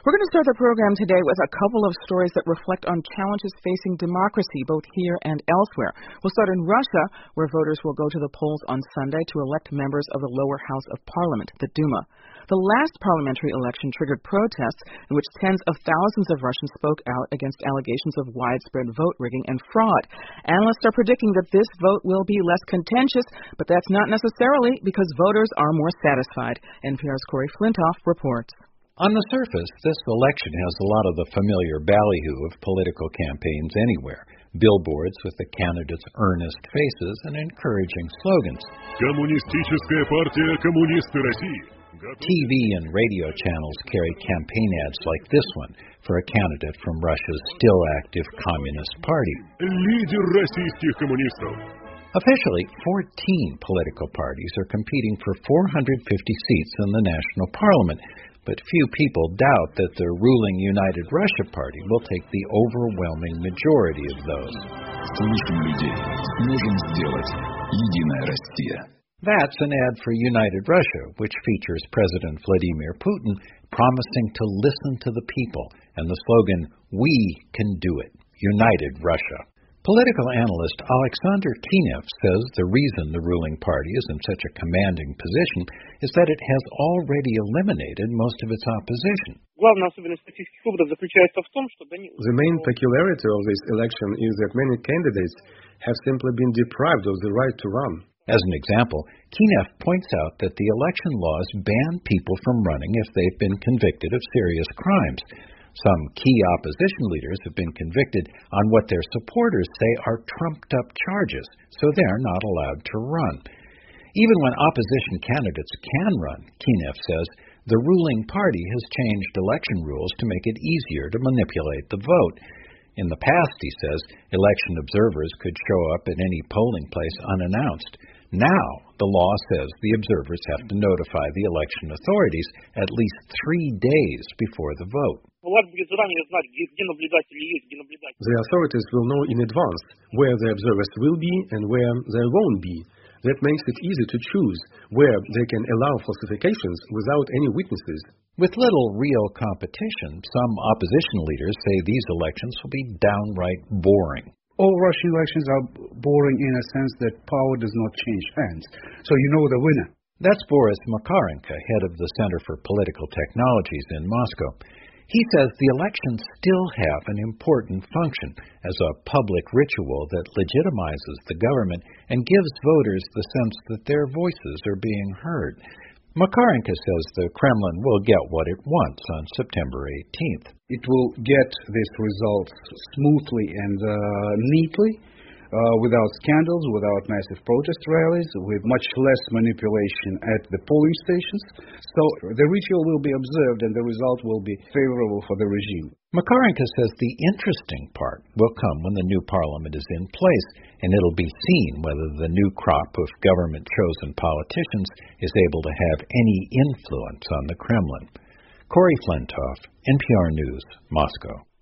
We're going to start the program today with a couple of stories that reflect on challenges facing democracy both here and elsewhere. We'll start in Russia, where voters will go to the polls on Sunday to elect members of the lower house of parliament, the Duma. The last parliamentary election triggered protests in which tens of thousands of Russians spoke out against allegations of widespread vote rigging and fraud. Analysts are predicting that this vote will be less contentious, but that's not necessarily because voters are more satisfied. NPR's Corey Flintoff reports. On the surface, this election has a lot of the familiar ballyhoo of political campaigns anywhere. Billboards with the candidates' earnest faces and encouraging slogans. TV and radio channels carry campaign ads like this one for a candidate from Russia's still active Communist Party. Officially, 14 political parties are competing for 450 seats in the national parliament. But few people doubt that the ruling United Russia Party will take the overwhelming majority of those. That's an ad for United Russia, which features President Vladimir Putin promising to listen to the people, and the slogan, "We can do it, United Russia." Political analyst Alexander Kinev says the reason the ruling party is in such a commanding position is that it has already eliminated most of its opposition. The main peculiarity of this election is that many candidates have simply been deprived of the right to run. As an example, Kinev points out that the election laws ban people from running if they've been convicted of serious crimes. Some key opposition leaders have been convicted on what their supporters say are trumped-up charges, so they're not allowed to run. Even when opposition candidates can run, Kinev says, the ruling party has changed election rules to make it easier to manipulate the vote. In the past, he says, election observers could show up at any polling place unannounced. Now, the law says the observers have to notify the election authorities at least 3 days before the vote. The authorities will know in advance where the observers will be and where they won't be. That makes it easy to choose where they can allow falsifications without any witnesses. With little real competition, some opposition leaders say these elections will be downright boring. All Russian elections are boring in a sense that power does not change hands. So you know the winner. That's Boris Makarenko, head of the Center for Political Technologies in Moscow. He says the elections still have an important function as a public ritual that legitimizes the government and gives voters the sense that their voices are being heard. Makarenko says the Kremlin will get what it wants on September 18th. It will get these results smoothly and neatly, without scandals, without massive protest rallies, with much less manipulation at the polling stations. So the ritual will be observed and the result will be favorable for the regime. Makarenko says the interesting part will come when the new parliament is in place, and it'll be seen whether the new crop of government-chosen politicians is able to have any influence on the Kremlin. Corey Flintoff, NPR News, Moscow.